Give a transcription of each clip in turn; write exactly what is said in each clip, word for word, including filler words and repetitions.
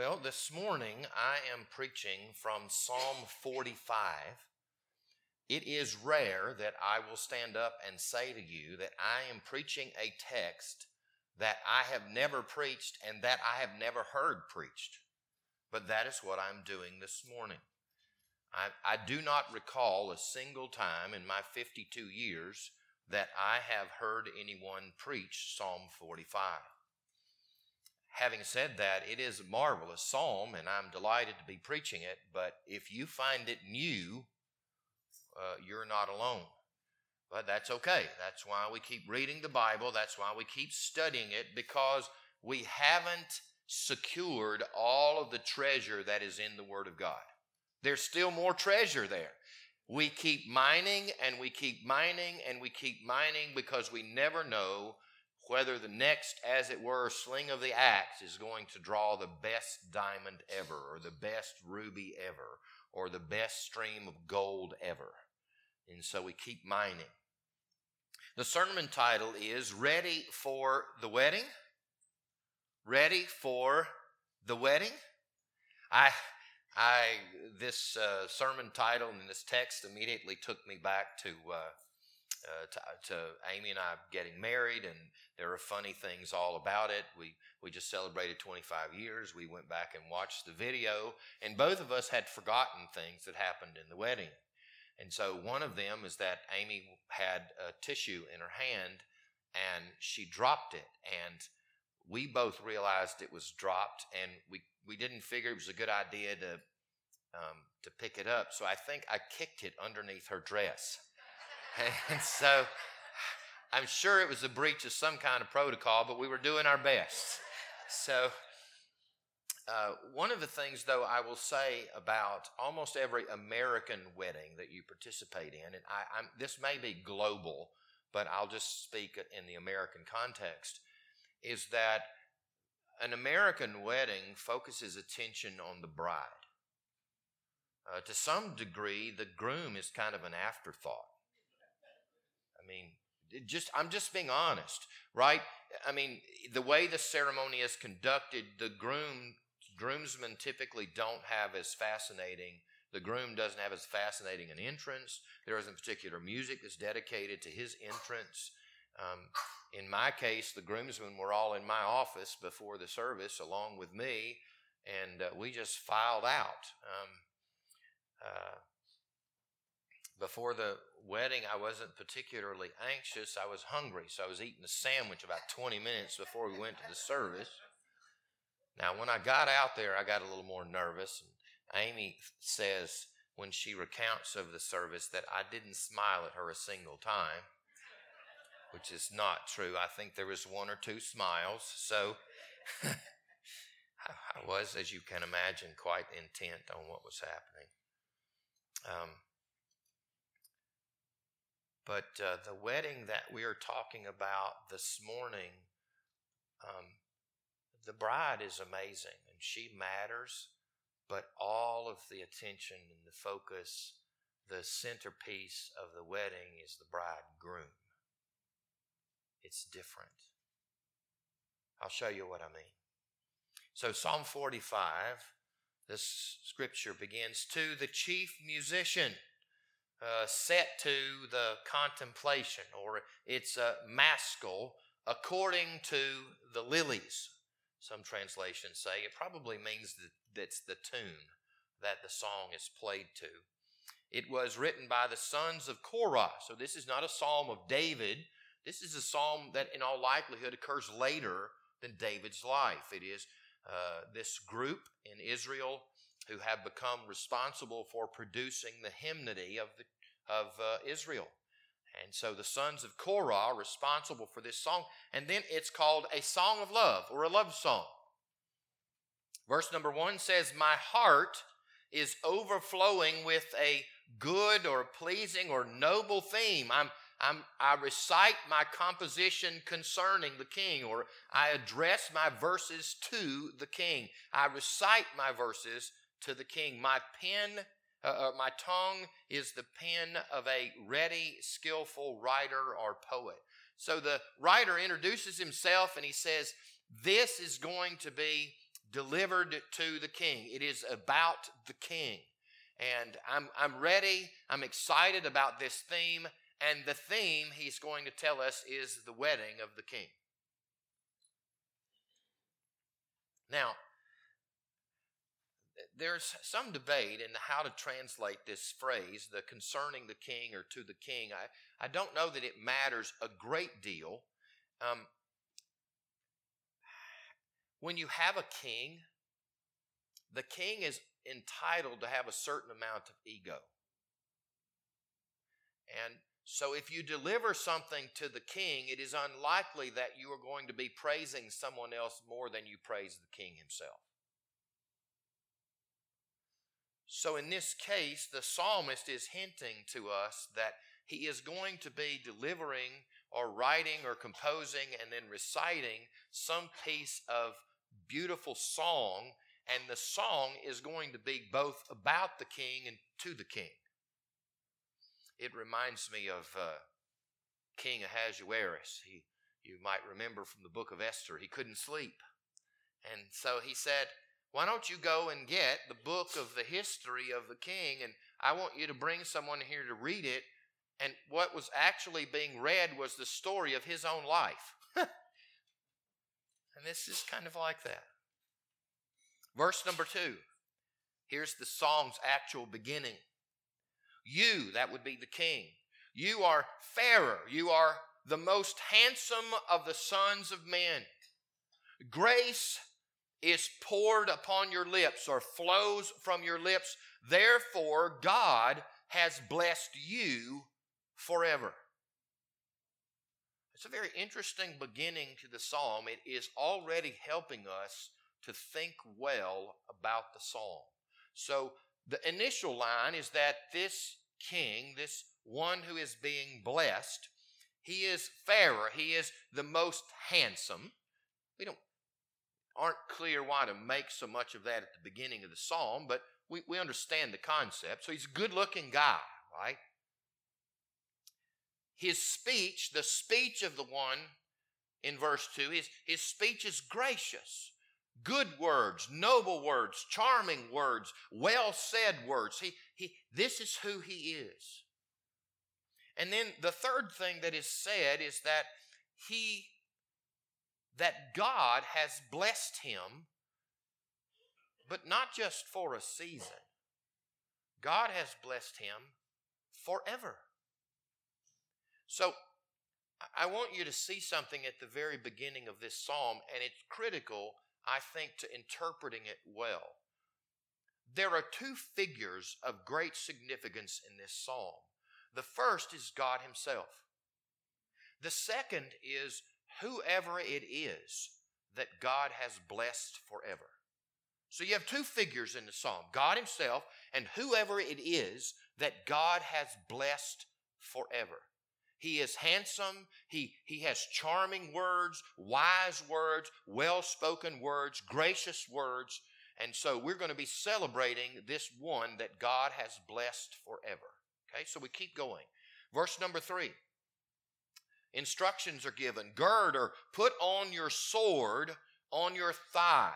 Well, this morning I am preaching from Psalm forty-five. It is rare that I will stand up and say to you that I am preaching a text that I have never preached and that I have never heard preached. But that is what I'm doing this morning. I, I do not recall a single time in my fifty-two years that I have heard anyone preach Psalm forty-five. Having said that, it is a marvelous psalm, and I'm delighted to be preaching it, but if you find it new, uh, you're not alone. But that's okay. That's why we keep reading the Bible. That's why we keep studying it, because we haven't secured all of the treasure that is in the Word of God. There's still more treasure there. We keep mining, and we keep mining, and we keep mining, because we never know whether the next, as it were, sling of the axe is going to draw the best diamond ever, or the best ruby ever, or the best stream of gold ever. And so we keep mining. The sermon title is Ready for the Wedding? Ready for the Wedding? I, I, this uh, sermon title and this text immediately took me back to uh, Uh, to, to Amy and I getting married, and there are funny things all about it. We we just celebrated twenty-five years. We went back and watched the video, and both of us had forgotten things that happened in the wedding. And so one of them is that Amy had a tissue in her hand, and she dropped it, and we both realized it was dropped, and we, we didn't figure it was a good idea to um, to pick it up. So I think I kicked it underneath her dress. And so I'm sure it was a breach of some kind of protocol, but we were doing our best. So uh, one of the things, though, I will say about almost every American wedding that you participate in, and I, I'm, this may be global, but I'll just speak in the American context, is that an American wedding focuses attention on the bride. Uh, to some degree, the groom is kind of an afterthought. I mean, it just I'm just being honest, right? I mean, the way the ceremony is conducted, the groom groomsmen typically don't have as fascinating, the groom doesn't have as fascinating an entrance. There isn't particular music that's dedicated to his entrance. Um, in my case, the groomsmen were all in my office before the service along with me, and uh, we just filed out. Um, uh, Before the wedding, I wasn't particularly anxious. I was hungry, so I was eating a sandwich about twenty minutes before we went to the service. Now, when I got out there, I got a little more nervous. And Amy says when she recounts of the service that I didn't smile at her a single time, which is not true. I think there was one or two smiles. So I was, as you can imagine, quite intent on what was happening. Um, But uh, the wedding that we are talking about this morning, um, the bride is amazing and she matters, but all of the attention and the focus, the centerpiece of the wedding is the bridegroom. It's different. I'll show you what I mean. So Psalm forty-five, this scripture begins, to the chief musician, Uh, set to the contemplation, or it's a maskil, according to the lilies. Some translations say it probably means that that's the tune that the song is played to. It was written by the sons of Korah. So this is not a psalm of David. This is a psalm that in all likelihood occurs later than David's life. It is uh, this group in Israel who have become responsible for producing the hymnody of the, of uh, Israel. And so the sons of Korah are responsible for this song. And then it's called a song of love, or a love song. Verse number one says, my heart is overflowing with a good or pleasing or noble theme. I'm, I'm, I recite my composition concerning the king, or I address my verses to the king. I recite my verses to the king. My pen, uh, uh, my tongue is the pen of a ready, skillful writer or poet. So the writer introduces himself and he says, this is going to be delivered to the king. It is about the king. And I'm, I'm ready. I'm excited about this theme. And the theme he's going to tell us is the wedding of the king. Now, there's some debate in how to translate this phrase, the concerning the king or to the king. I, I don't know that it matters a great deal. Um, when you have a king, the king is entitled to have a certain amount of ego. And so if you deliver something to the king, it is unlikely that you are going to be praising someone else more than you praise the king himself. So in this case, the psalmist is hinting to us that he is going to be delivering or writing or composing and then reciting some piece of beautiful song, and the song is going to be both about the king and to the king. It reminds me of uh, King Ahasuerus. He, you might remember from the book of Esther, he couldn't sleep. And so he said, why don't you go and get the book of the history of the king, and I want you to bring someone here to read it. And what was actually being read was the story of his own life. And this is kind of like that. Verse number two. Here's the song's actual beginning. You, that would be the king, you are fairer. You are the most handsome of the sons of men. Grace is poured upon your lips or flows from your lips. Therefore, God has blessed you forever. It's a very interesting beginning to the psalm. It is already helping us to think well about the psalm. So the initial line is that this king, this one who is being blessed, he is fairer. He is the most handsome. We don't aren't clear why to make so much of that at the beginning of the psalm, but we, we understand the concept. So he's a good-looking guy, right? His speech, the speech of the one in verse two, his, his speech is gracious. Good words, noble words, charming words, well-said words. He, he, this is who he is. And then the third thing that is said is that he that God has blessed him, but not just for a season. God has blessed him forever. So I want you to see something at the very beginning of this psalm, and it's critical, I think, to interpreting it well. There are two figures of great significance in this psalm. The first is God himself. The second is whoever it is that God has blessed forever. So you have two figures in the psalm, God himself and whoever it is that God has blessed forever. He is handsome, he, he has charming words, wise words, well-spoken words, gracious words, and so we're going to be celebrating this one that God has blessed forever. Okay, so we keep going. Verse number three. Instructions are given. Gird or put on your sword on your thigh.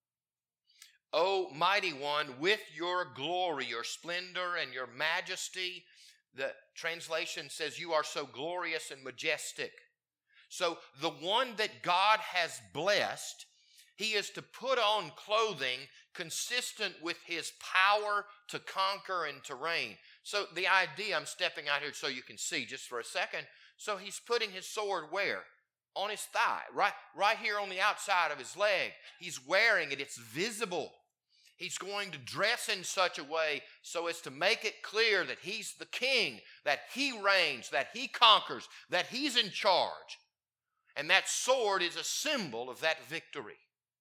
O mighty one, with your glory, your splendor, and your majesty. The translation says you are so glorious and majestic. So the one that God has blessed, he is to put on clothing consistent with his power to conquer and to reign. So the idea, I'm stepping out here so you can see just for a second. So he's putting his sword where? On his thigh, right, right here on the outside of his leg. He's wearing it. It's visible. He's going to dress in such a way so as to make it clear that he's the king, that he reigns, that he conquers, that he's in charge. And that sword is a symbol of that victory.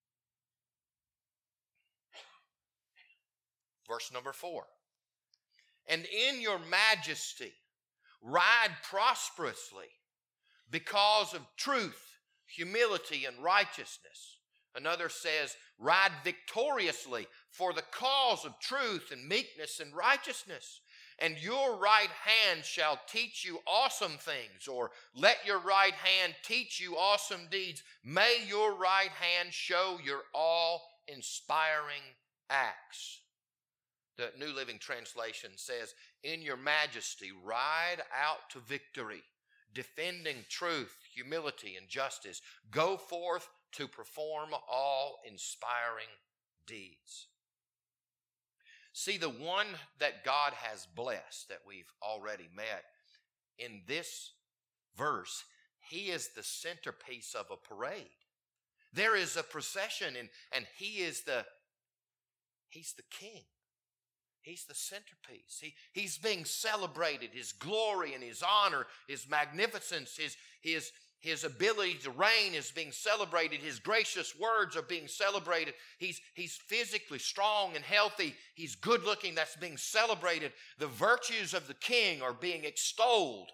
Verse number four. And in your majesty, ride prosperously because of truth, humility, and righteousness. Another says, ride victoriously for the cause of truth and meekness and righteousness. And your right hand shall teach you awesome things, or let your right hand teach you awesome deeds. May your right hand show your all inspiring acts. The New Living Translation says, in your majesty, ride out to victory, defending truth, humility, and justice. Go forth to perform all inspiring deeds. See, the one that God has blessed, that we've already met, in this verse, he is the centerpiece of a parade. There is a procession, and, and he is the, he's the king. He's the centerpiece. He, he's being celebrated. His glory and his honor, his magnificence, his, his, his ability to reign is being celebrated. His gracious words are being celebrated. He's, he's physically strong and healthy. He's good looking. That's being celebrated. The virtues of the king are being extolled.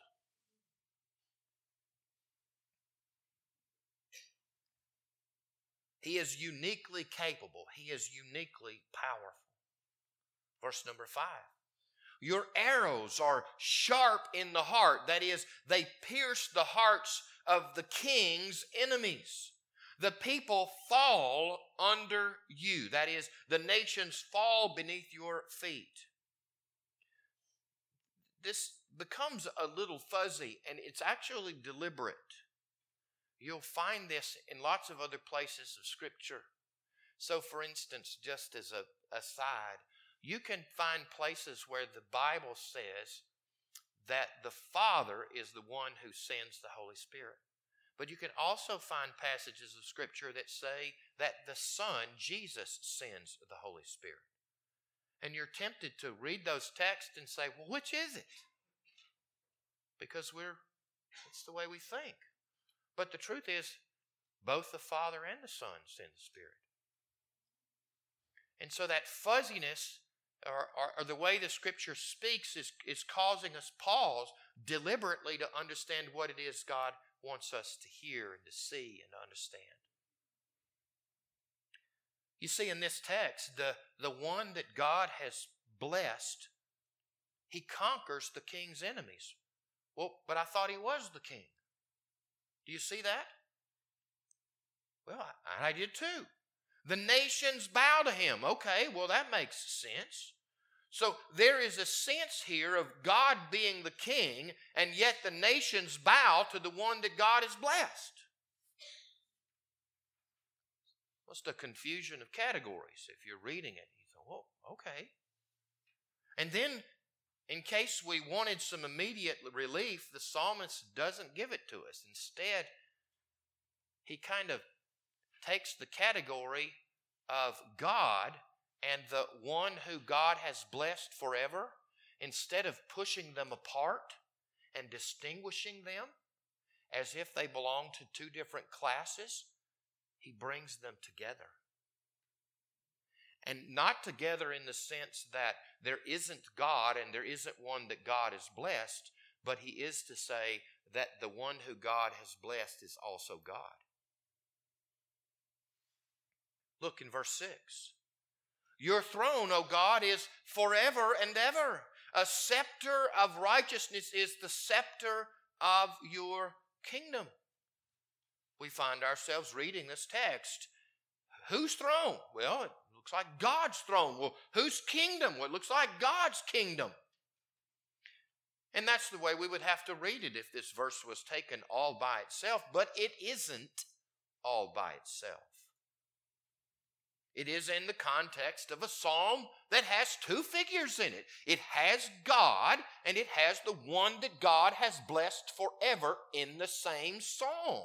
He is uniquely capable. He is uniquely powerful. Verse number five. Your arrows are sharp in the heart. That is, they pierce the hearts of the king's enemies. The people fall under you. That is, the nations fall beneath your feet. This becomes a little fuzzy, and it's actually deliberate. You'll find this in lots of other places of Scripture. So, for instance, just as a aside, you can find places where the Bible says that the Father is the one who sends the Holy Spirit. But you can also find passages of Scripture that say that the Son, Jesus, sends the Holy Spirit. And you're tempted to read those texts and say, well, which is it? Because we're, it's the way we think. But the truth is, both the Father and the Son send the Spirit. And so that fuzziness, or, or, or the way the Scripture speaks, is, is causing us pause deliberately to understand what it is God wants us to hear and to see and to understand. You see, in this text, the, the one that God has blessed, he conquers the king's enemies. Well, but I thought he was the king. Do you see that? Well, I, I did too. The nations bow to him. Okay, well, that makes sense. So there is a sense here of God being the king, and yet the nations bow to the one that God has blessed. What's the confusion of categories? If you're reading it, you think, well, okay. And then, in case we wanted some immediate relief, the psalmist doesn't give it to us. Instead, he kind of takes the category of God and the one who God has blessed forever, instead of pushing them apart and distinguishing them as if they belong to two different classes, he brings them together. And not together in the sense that there isn't God and there isn't one that God has blessed, but he is to say that the one who God has blessed is also God. Look in verse six. Your throne, O God, is forever and ever. A scepter of righteousness is the scepter of your kingdom. We find ourselves reading this text. Whose throne? Well, it looks like God's throne. Well, whose kingdom? Well, it looks like God's kingdom. And that's the way we would have to read it if this verse was taken all by itself, but it isn't all by itself. It is in the context of a psalm that has two figures in it. It has God, and it has the one that God has blessed forever in the same psalm.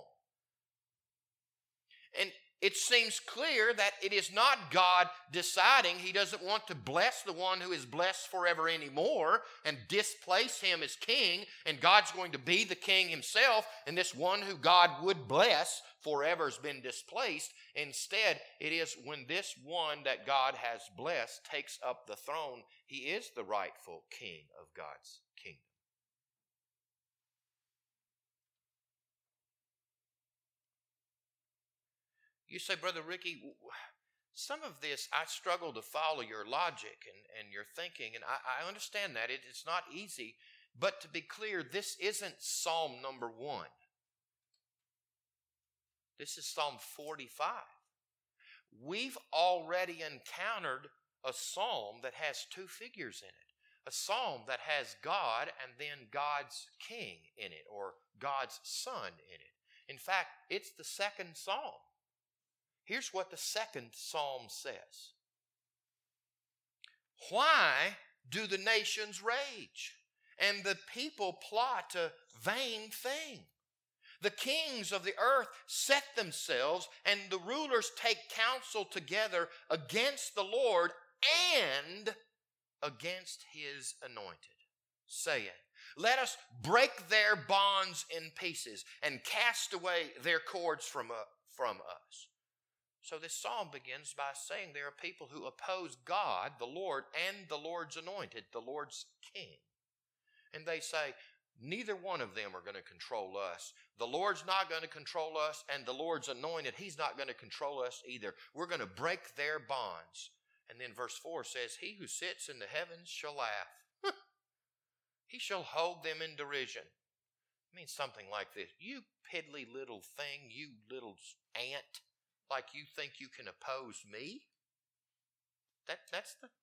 And it seems clear that it is not God deciding he doesn't want to bless the one who is blessed forever anymore and displace him as king, and God's going to be the king himself, and this one who God would bless forever has been displaced. Instead, it is when this one that God has blessed takes up the throne, he is the rightful king of God's kingdom. You say, Brother Ricky, some of this, I struggle to follow your logic and, and your thinking, and I, I understand that. It, it's not easy, but to be clear, this isn't Psalm number one. This is Psalm forty-five. we've already encountered a psalm that has two figures in it. A psalm that has God and then God's king in it, or God's son in it. In fact, it's the second psalm. Here's what the second psalm says. Why do the nations rage, and the people plot a vain thing? The kings of the earth set themselves, and the rulers take counsel together against the Lord and against his anointed, saying, let us break their bonds in pieces and cast away their cords from, uh, from us. So this psalm begins by saying there are people who oppose God, the Lord, and the Lord's anointed, the Lord's king. And they say, neither one of them are going to control us. The Lord's not going to control us, and the Lord's anointed, he's not going to control us either. We're going to break their bonds. And then verse four says, he who sits in the heavens shall laugh. He shall hold them in derision. It means something like this. You piddly little thing, you little ant, like you think you can oppose me? That, that's the...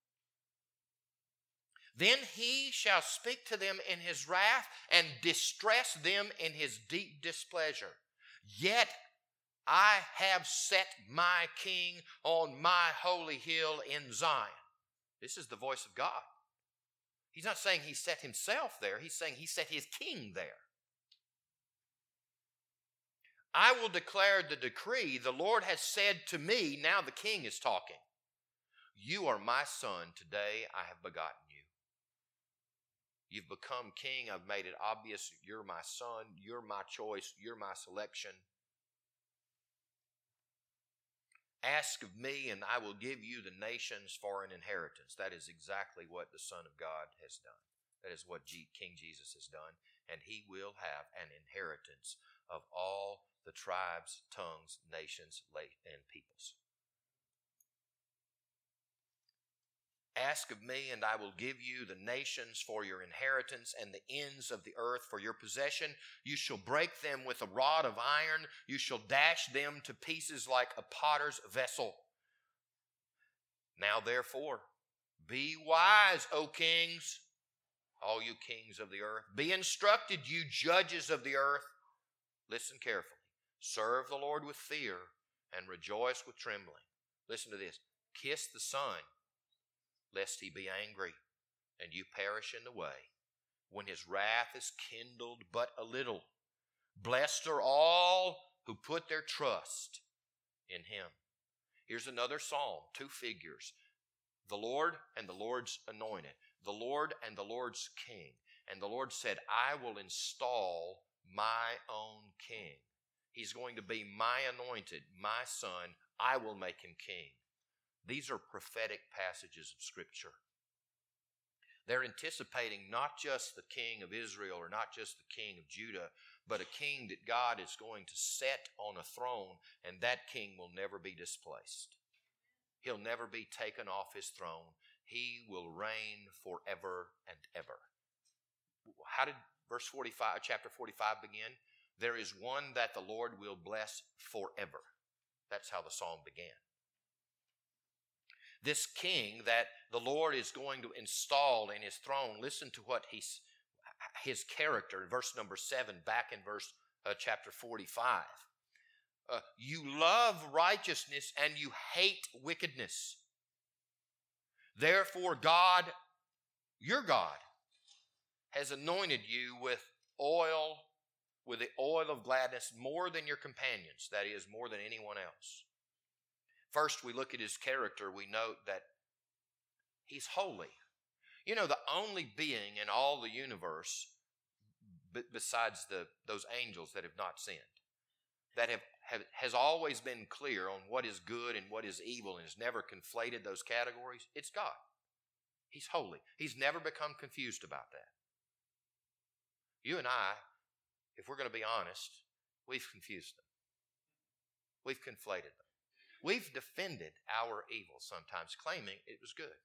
Then he shall speak to them in his wrath and distress them in his deep displeasure. Yet I have set my king on my holy hill in Zion. This is the voice of God. He's not saying he set himself there. He's saying he set his king there. I will declare the decree. The Lord has said to me, now the king is talking. You are my son. Today I have begotten you. You've become king. I've made it obvious. You're my son. You're my choice. You're my selection. Ask of me, and I will give you the nations for an inheritance. That is exactly what the Son of God has done. That is what King Jesus has done. And he will have an inheritance of all the tribes, tongues, nations, and peoples. Ask of me, and I will give you the nations for your inheritance and the ends of the earth for your possession. You shall break them with a rod of iron. You shall dash them to pieces like a potter's vessel. Now therefore, be wise, O kings, all you kings of the earth. Be instructed, you judges of the earth. Listen carefully. Serve the Lord with fear and rejoice with trembling. Listen to this. Kiss the Son, lest he be angry and you perish in the way, when his wrath is kindled but a little. Blessed are all who put their trust in him. Here's another psalm, two figures. The Lord and the Lord's anointed. The Lord and the Lord's king. And the Lord said, I will install my own king. He's going to be my anointed, my son. I will make him king. These are prophetic passages of Scripture. They're anticipating not just the king of Israel or not just the king of Judah, but a king that God is going to set on a throne, and that king will never be displaced. He'll never be taken off his throne. He will reign forever and ever. How did verse forty-five, chapter forty-five begin? There is one that the Lord will bless forever. That's how the psalm began. This king that the Lord is going to install in his throne, listen to what he's, his character, verse number seven, back in verse uh, chapter forty-five. Uh, you love righteousness and you hate wickedness. Therefore God, your God, has anointed you with oil, with the oil of gladness more than your companions, that is, more than anyone else. First, we look at his character. We note that he's holy. You know, the only being in all the universe, b- besides the those angels that have not sinned, that have, have has always been clear on what is good and what is evil and has never conflated those categories, it's God. He's holy. He's never become confused about that. You and I, if we're going to be honest, we've confused them. We've conflated them. We've defended our evil sometimes, claiming it was good.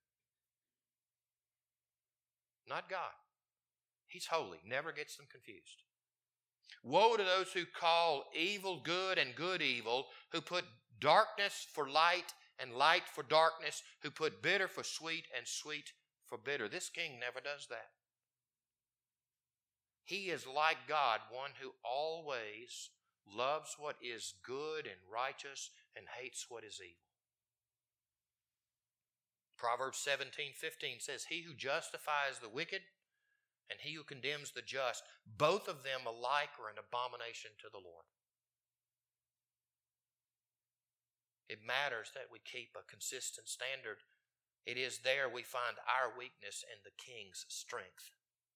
Not God. He's holy, never gets them confused. Woe to those who call evil good and good evil, who put darkness for light and light for darkness, who put bitter for sweet and sweet for bitter. This king never does that. He is like God, one who always loves what is good and righteous and hates what is evil. Proverbs seventeen fifteen says, he who justifies the wicked and he who condemns the just, both of them alike are an abomination to the Lord. It matters that we keep a consistent standard. It is there we find our weakness and the king's strength.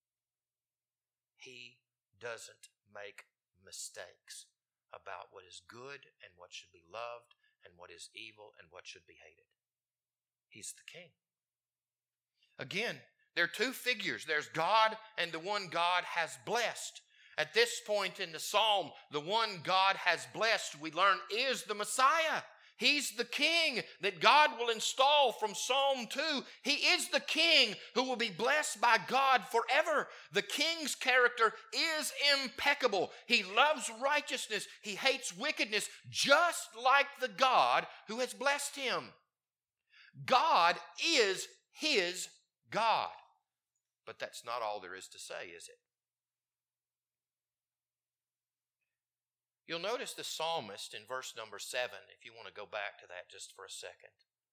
He doesn't make mistakes about what is good and what should be loved and what is evil and what should be hated. He's the king. Again, there are two figures. There's God and the one God has blessed. At this point in the psalm, the one God has blessed, we learn, is the Messiah. He's the king that God will install from Psalm two. He is the king who will be blessed by God forever. The king's character is impeccable. He loves righteousness. He hates wickedness, just like the God who has blessed him. God is his God. But that's not all there is to say, is it? You'll notice the psalmist in verse number seven, if you want to go back to that just for a second,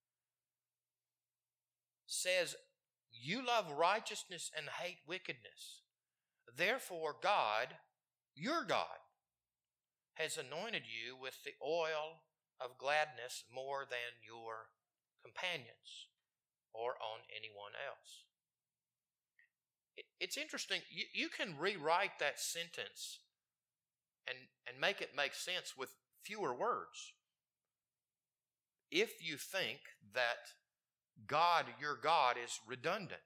says, you love righteousness and hate wickedness. Therefore, God, your God, has anointed you with the oil of gladness more than your companions or on anyone else. It's interesting. You, you can rewrite that sentence and, and make it make sense with fewer words. If you think that God, your God, is redundant.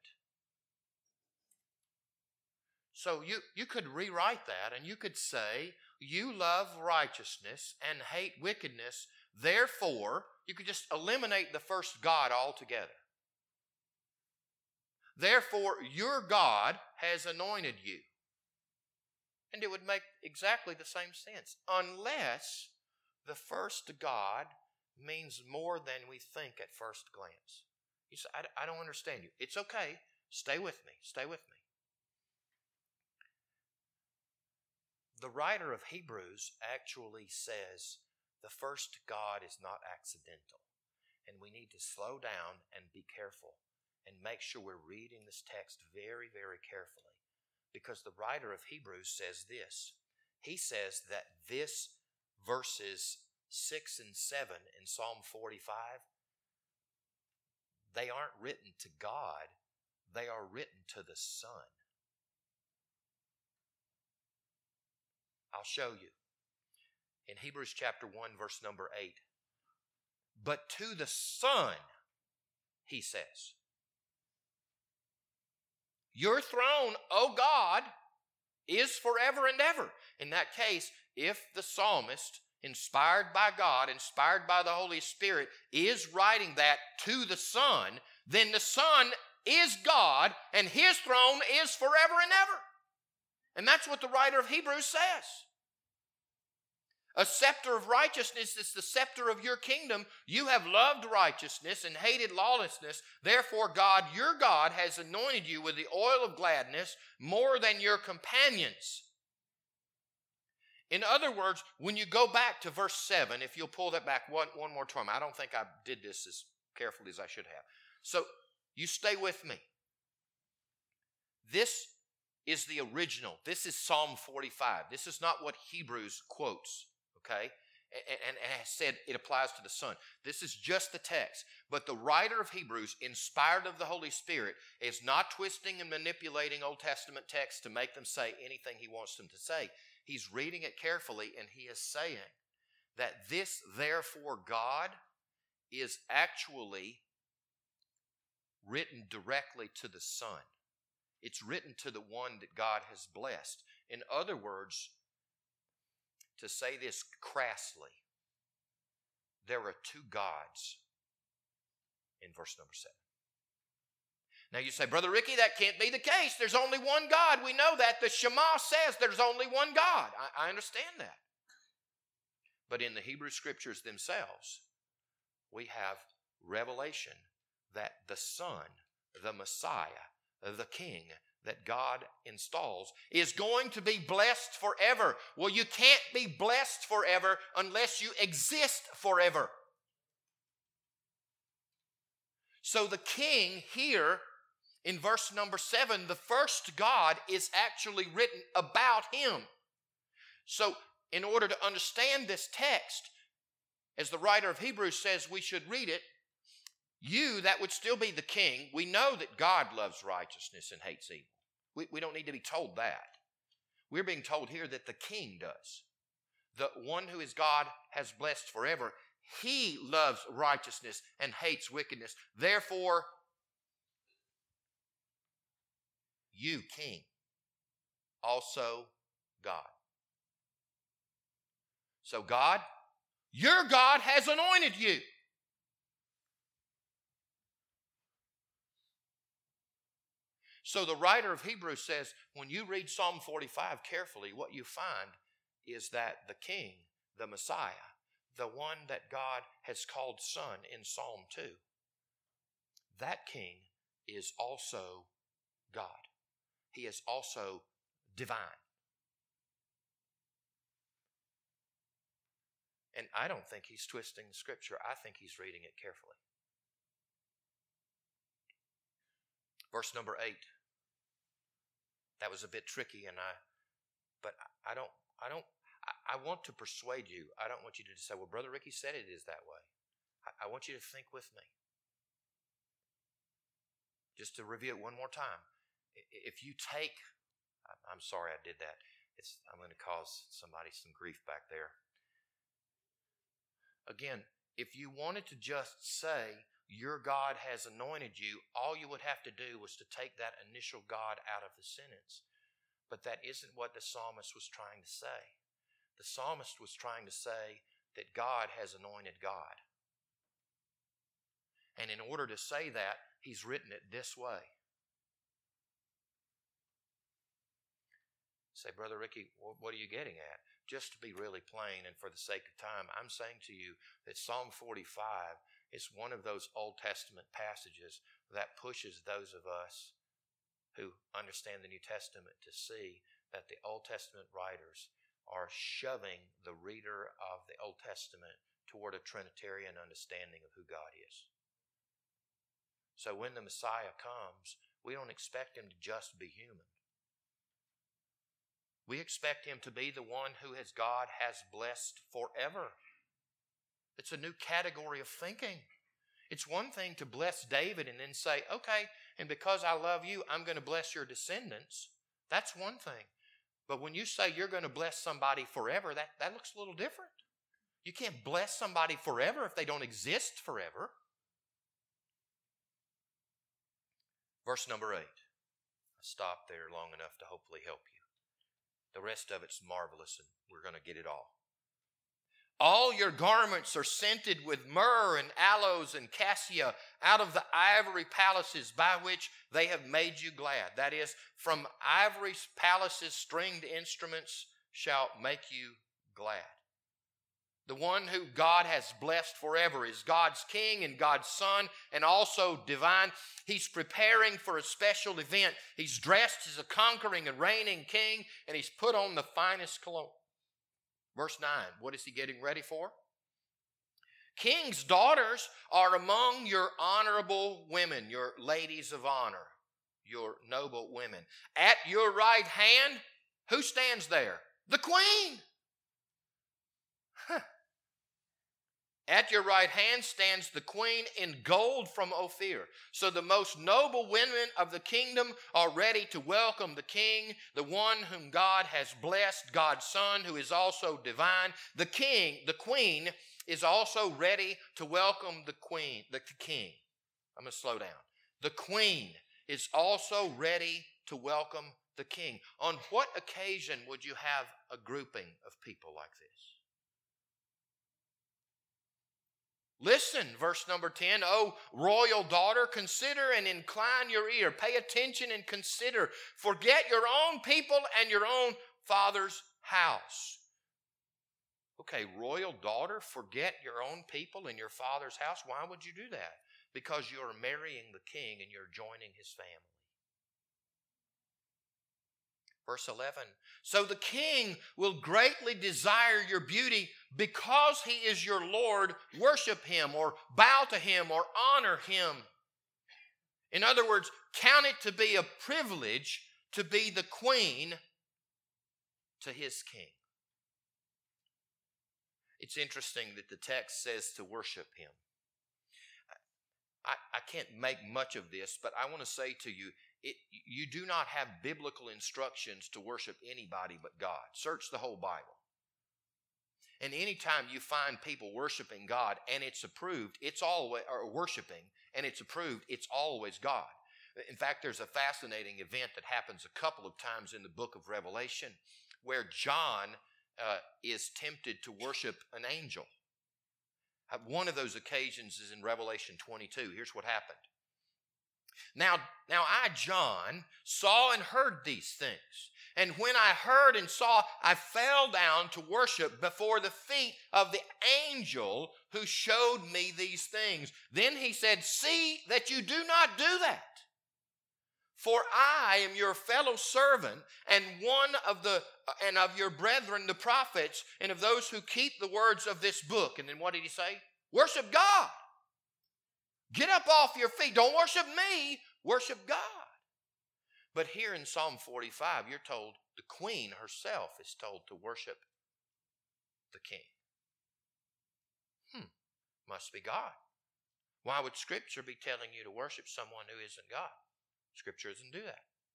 So you, you could rewrite that and you could say, you love righteousness and hate wickedness. Therefore, you could just eliminate the first God altogether. Therefore, your God has anointed you. And it would make exactly the same sense. Unless the first God means more than we think at first glance. You say, I, I don't understand you. It's okay. Stay with me. Stay with me. The writer of Hebrews actually says the first God is not accidental. And we need to slow down and be careful and make sure we're reading this text very, very carefully. Because the writer of Hebrews says this. He says that this verses six and seven in Psalm forty-five, they aren't written to God, they are written to the Son. I'll show you. In Hebrews chapter one, verse number eight. But to the Son, he says, your throne, O God, is forever and ever. In that case, if the psalmist, inspired by God, inspired by the Holy Spirit, is writing that to the Son, then the Son is God, and his throne is forever and ever. And that's what the writer of Hebrews says. A scepter of righteousness is the scepter of your kingdom. You have loved righteousness and hated lawlessness. Therefore, God, your God, has anointed you with the oil of gladness more than your companions. In other words, when you go back to verse seven, if you'll pull that back one, one more time. I don't think I did this as carefully as I should have. So you stay with me. This is the original. This is Psalm forty-five. This is not what Hebrews quotes. Okay, and, and, and has said it applies to the Son. This is just the text. But the writer of Hebrews, inspired of the Holy Spirit, is not twisting and manipulating Old Testament texts to make them say anything he wants them to say. He's reading it carefully, and he is saying that this, therefore, God is actually written directly to the Son. It's written to the one that God has blessed. In other words, to say this crassly, there are two gods in verse number seven. Now you say, Brother Ricky, that can't be the case. There's only one God. We know that. The Shema says there's only one God. I, I understand that. But in the Hebrew Scriptures themselves, we have revelation that the Son, the Messiah, the King that God installs is going to be blessed forever. Well, you can't be blessed forever unless you exist forever. So the King here in verse number seven, the first God is actually written about him. So in order to understand this text, as the writer of Hebrews says we should read it, you, that would still be the king. We know that God loves righteousness and hates evil. We, we don't need to be told that. We're being told here that the king does. The one who is God has blessed forever. He loves righteousness and hates wickedness. Therefore, you, king, also God. So God, your God has anointed you. So the writer of Hebrews says, when you read Psalm forty-five carefully, what you find is that the King, the Messiah, the one that God has called Son in Psalm two, that King is also God. He is also divine. And I don't think he's twisting the Scripture. I think he's reading it carefully. Verse number eight. That was a bit tricky, and I, but I don't, I don't, I, I want to persuade you. I don't want you to say, well, Brother Ricky said it is that way. I, I want you to think with me. Just to review it one more time. If you take, I'm sorry I did that. It's, I'm going to cause somebody some grief back there. Again, if you wanted to just say, your God has anointed you, all you would have to do was to take that initial God out of the sentence. But that isn't what the psalmist was trying to say. The psalmist was trying to say that God has anointed God. And in order to say that, he's written it this way. Say, Brother Ricky, what are you getting at? Just to be really plain and for the sake of time, I'm saying to you that Psalm forty-five is one of those Old Testament passages that pushes those of us who understand the New Testament to see that the Old Testament writers are shoving the reader of the Old Testament toward a Trinitarian understanding of who God is. So when the Messiah comes, we don't expect him to just be human. We expect him to be the one who has God has blessed forever. It's a new category of thinking. It's one thing to bless David and then say, okay, and because I love you, I'm going to bless your descendants. That's one thing. But when you say you're going to bless somebody forever, that, that looks a little different. You can't bless somebody forever if they don't exist forever. Verse number eight. I stopped there long enough to hopefully help you. The rest of it's marvelous, and we're going to get it all. All your garments are scented with myrrh and aloes and cassia out of the ivory palaces by which they have made you glad. That is, from ivory palaces stringed instruments shall make you glad. The one who God has blessed forever is God's King and God's Son and also divine. He's preparing for a special event. He's dressed as a conquering and reigning king, and he's put on the finest cologne. Verse nine, what is he getting ready for? King's daughters are among your honorable women, your ladies of honor, your noble women. At your right hand, who stands there? The queen. Huh. At your right hand stands the queen in gold from Ophir. So the most noble women of the kingdom are ready to welcome the king, the one whom God has blessed, God's Son, who is also divine. The king, the queen, is also ready to welcome the queen, the king. I'm going to slow down. The queen is also ready to welcome the king. On what occasion would you have a grouping of people like this? Listen, verse number ten, O royal daughter, consider and incline your ear. Pay attention and consider. Forget your own people and your own father's house. Okay, royal daughter, forget your own people in your father's house. Why would you do that? Because you're marrying the king and you're joining his family. Verse eleven, so the king will greatly desire your beauty because he is your Lord. Worship him or bow to him or honor him. In other words, count it to be a privilege to be the queen to his king. It's interesting that the text says to worship him. I, I can't make much of this, but I want to say to you, it, you do not have biblical instructions to worship anybody but God. Search the whole Bible. And anytime you find people worshiping God and it's approved, it's always, or worshiping and it's approved, it's always God. In fact, there's a fascinating event that happens a couple of times in the book of Revelation where John uh, is tempted to worship an angel. Uh, one of those occasions is in Revelation twenty-two. Here's what happened. Now, now I, John, saw and heard these things. And when I heard and saw, I fell down to worship before the feet of the angel who showed me these things. Then he said, see that you do not do that. For I am your fellow servant and one of the and of your brethren, the prophets, and of those who keep the words of this book. And then what did he say? Worship God. Get up off your feet. Don't worship me. Worship God. But here in Psalm forty-five, you're told the queen herself is told to worship the king. Hmm. Must be God. Why would Scripture be telling you to worship someone who isn't God? Scripture doesn't do that.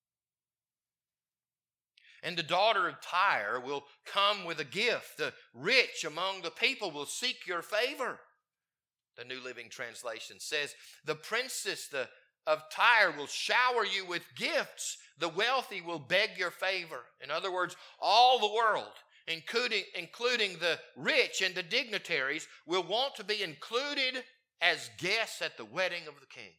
And the daughter of Tyre will come with a gift. The rich among the people will seek your favor. The New Living Translation says, the princess the, of Tyre will shower you with gifts. The wealthy will beg your favor. In other words, all the world, including, including the rich and the dignitaries, will want to be included as guests at the wedding of the king.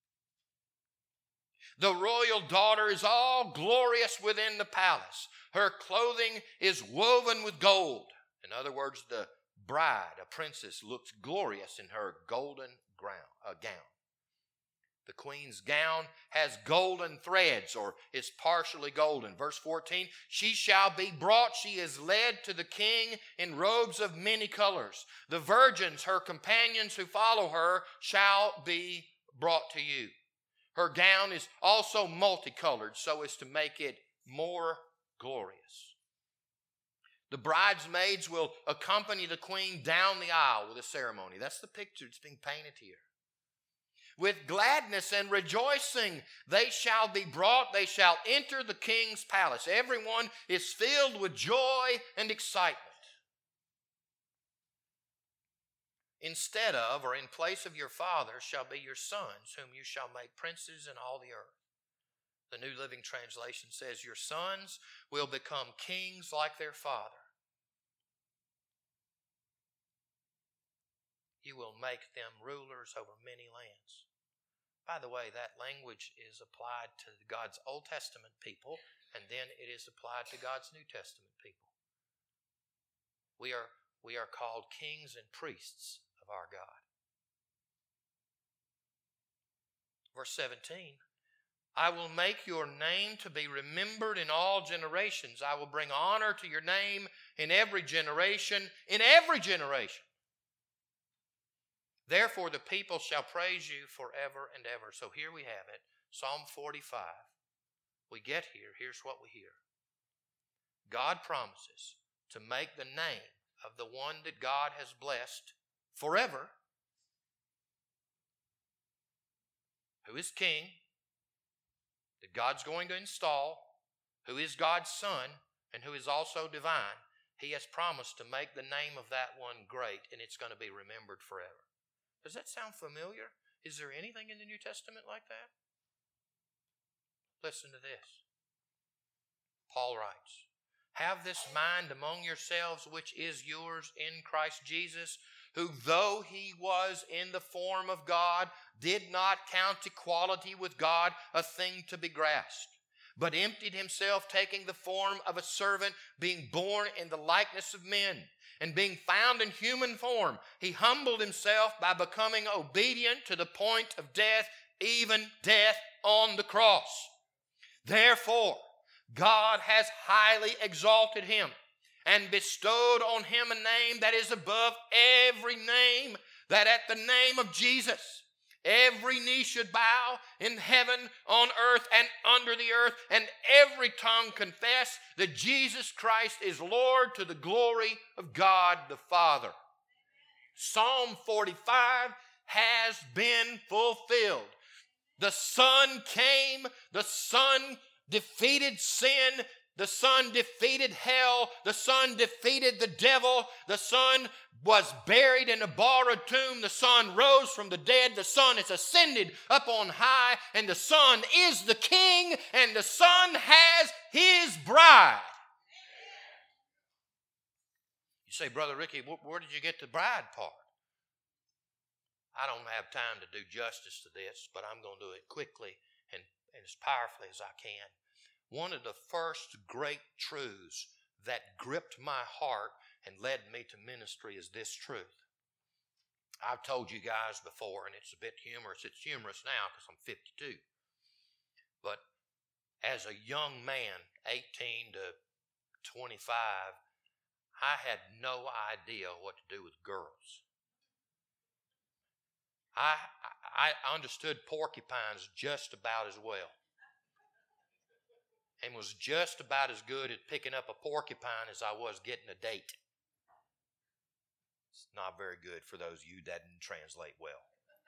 The royal daughter is all glorious within the palace. Her clothing is woven with gold. In other words, the bride, a princess, looks glorious in her golden ground, uh, gown. The queen's gown has golden threads, or is partially golden. Verse fourteen, she shall be brought, she is led to the king in robes of many colors. The virgins, her companions who follow her, shall be brought to you. Her gown is also multicolored so as to make it more glorious. The bridesmaids will accompany the queen down the aisle with a ceremony. That's the picture that's being painted here. With gladness and rejoicing they shall be brought, they shall enter the king's palace. Everyone is filled with joy and excitement. Instead of, or in place of your fathers, shall be your sons, whom you shall make princes in all the earth. The New Living Translation says, your sons will become kings like their father. You will make them rulers over many lands. By the way, that language is applied to God's Old Testament people, and then it is applied to God's New Testament people. We are, we are called kings and priests of our God. Verse seventeen, I will make your name to be remembered in all generations. I will bring honor to your name in every generation, in every generation. Therefore the people shall praise you forever and ever. So here we have it, Psalm forty-five. We get here, here's what we hear. God promises to make the name of the one that God has blessed forever, who is king, that God's going to install, who is God's son, and who is also divine. He has promised to make the name of that one great, and it's going to be remembered forever. Does that sound familiar? Is there anything in the New Testament like that? Listen to this. Paul writes, have this mind among yourselves, which is yours in Christ Jesus, who though he was in the form of God, did not count equality with God a thing to be grasped, but emptied himself, taking the form of a servant, being born in the likeness of men. And being found in human form, he humbled himself by becoming obedient to the point of death, even death on the cross. Therefore, God has highly exalted him and bestowed on him a name that is above every name, that at the name of Jesus, every knee should bow in heaven, on earth, and under the earth, and every tongue confess that Jesus Christ is Lord, to the glory of God the Father. Psalm forty-five has been fulfilled. The Son came, the Son defeated sin, the Son defeated hell, the Son defeated the devil, the Son was buried in a borrowed tomb, the Son rose from the dead, the Son is ascended up on high, and the Son is the King, and the Son has his bride. You say, Brother Ricky, where did you get the bride part? I don't have time to do justice to this, but I'm going to do it quickly and, and as powerfully as I can. One of the first great truths that gripped my heart and led me to ministry is this truth. I've told you guys before, and it's a bit humorous. It's humorous now because I'm fifty-two. But as a young man, eighteen to twenty-five, I had no idea what to do with girls. I, I understood porcupines just about as well, and was just about as good at picking up a porcupine as I was getting a date. It's not very good for those of you that didn't translate well.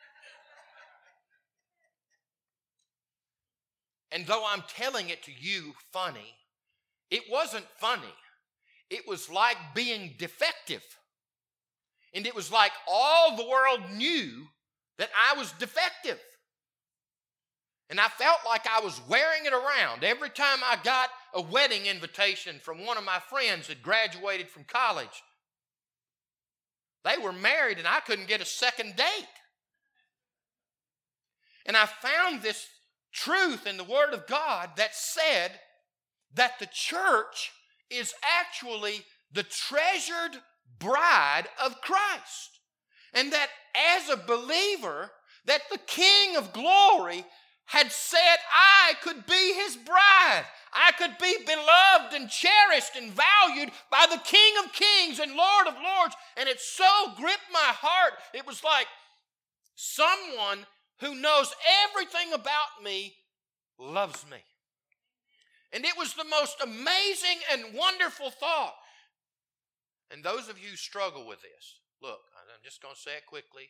And though I'm telling it to you funny, it wasn't funny. It was like being defective. And it was like all the world knew that I was defective. And I felt like I was wearing it around. Every time I got a wedding invitation from one of my friends that graduated from college, they were married and I couldn't get a second date. And I found this truth in the Word of God that said that the church is actually the treasured bride of Christ. And that as a believer, that the King of glory had said I could be his bride. I could be beloved and cherished and valued by the King of kings and Lord of lords. And it so gripped my heart. It was like someone who knows everything about me loves me. And it was the most amazing and wonderful thought. And those of you who struggle with this, look, I'm just going to say it quickly.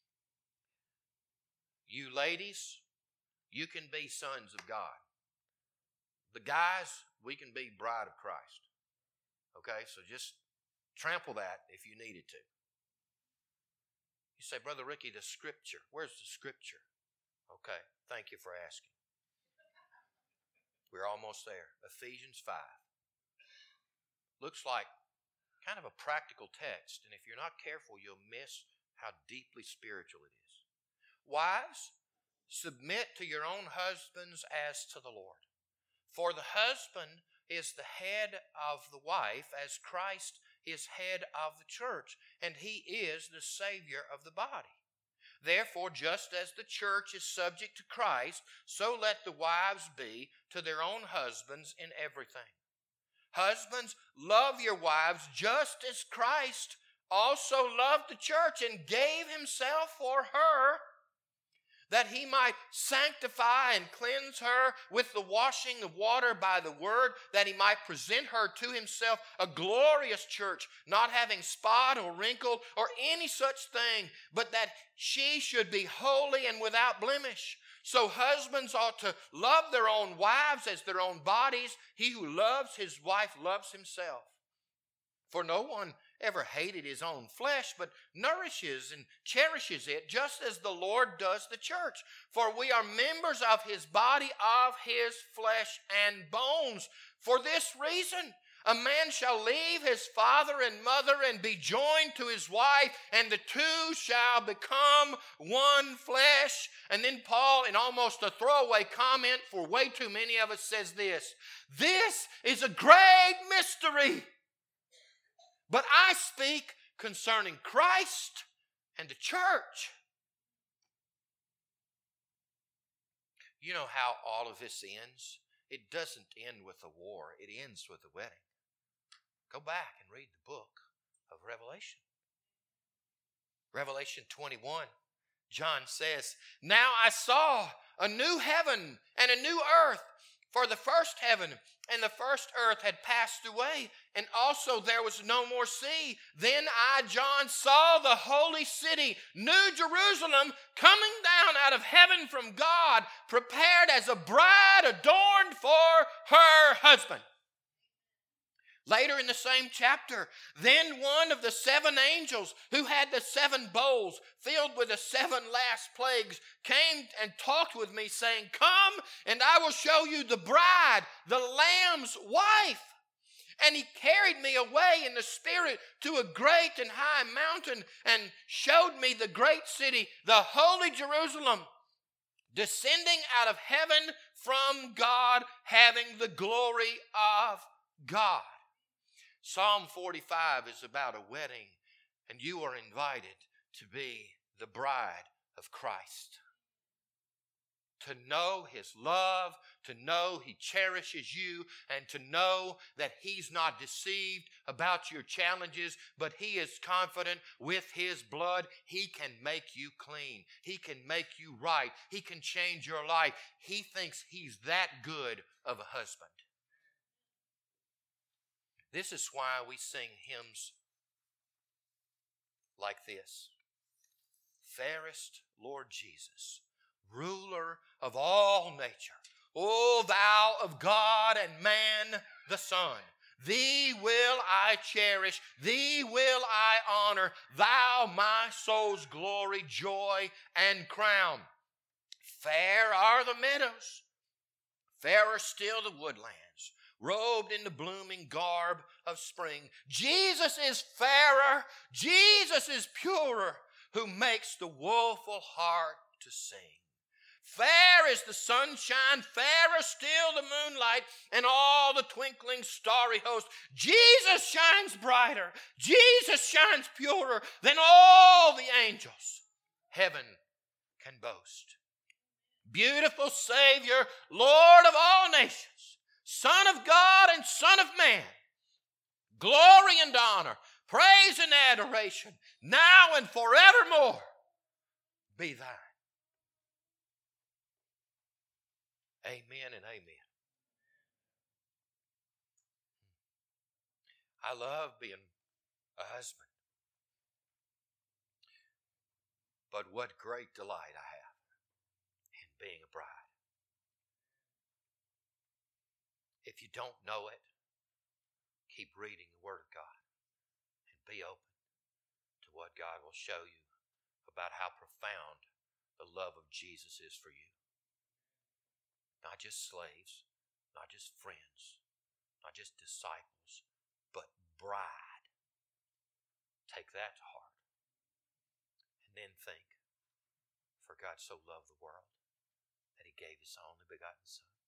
You ladies, you can be sons of God. The guys, we can be bride of Christ. Okay, so just trample that if you needed to. You say, Brother Ricky, the scripture. Where's the scripture? Okay, thank you for asking. We're almost there. Ephesians five. Looks like kind of a practical text, and if you're not careful, you'll miss how deeply spiritual it is. Wives, submit to your own husbands as to the Lord. For the husband is the head of the wife, as Christ is head of the church, and he is the Savior of the body. Therefore, just as the church is subject to Christ, so let the wives be to their own husbands in everything. Husbands, love your wives just as Christ also loved the church and gave himself for her, that he might sanctify and cleanse her with the washing of water by the word, that he might present her to himself a glorious church, not having spot or wrinkle or any such thing, but that she should be holy and without blemish. So husbands ought to love their own wives as their own bodies. He who loves his wife loves himself. For no one ever hated his own flesh, but nourishes and cherishes it, just as the Lord does the church. For we are members of his body, of his flesh and bones. For this reason, a man shall leave his father and mother and be joined to his wife, and the two shall become one flesh. And then Paul, in almost a throwaway comment for way too many of us, says this: this is a great mystery. but I speak concerning Christ and the church. You know how all of this ends? It doesn't end with a war. It ends with a wedding. Go back and read the book of Revelation. Revelation twenty-one, John says, "Now I saw a new heaven and a new earth, for the first heaven and the first earth had passed away, and also there was no more sea. Then I, John, saw the holy city, New Jerusalem, coming down out of heaven from God, prepared as a bride adorned for her husband." Later in the same chapter, "Then one of the seven angels who had the seven bowls filled with the seven last plagues came and talked with me, saying, 'Come, and I will show you the bride, the Lamb's wife.' And he carried me away in the Spirit to a great and high mountain and showed me the great city, the holy Jerusalem, descending out of heaven from God, having the glory of God." Psalm forty-five is about a wedding, and you are invited to be the bride of Christ. To know His love, to know He cherishes you, and to know that He's not deceived about your challenges, but He is confident with His blood He can make you clean. He can make you right. He can change your life. He thinks He's that good of a husband. This is why we sing hymns like this. "Fairest Lord Jesus, ruler of all nature, O thou of God and man the Son, thee will I cherish, thee will I honor, thou my soul's glory, joy, and crown. Fair are the meadows, fairer still the woodlands, robed in the blooming garb of spring. Jesus is fairer, Jesus is purer, who makes the woeful heart to sing. Fair is the sunshine, fairer still the moonlight, and all the twinkling starry host. Jesus shines brighter, Jesus shines purer than all the angels heaven can boast. Beautiful Savior, Lord of all nations, Son of God and Son of man, glory and honor, praise and adoration, now and forevermore, be thine. Amen and amen. I love being a husband, but what great delight I have in being a bride. If you don't know it, keep reading the Word of God and be open to what God will show you about how profound the love of Jesus is for you. Not just slaves, not just friends, not just disciples, but bride. Take that to heart. And then think, for God so loved the world that He gave His only begotten Son,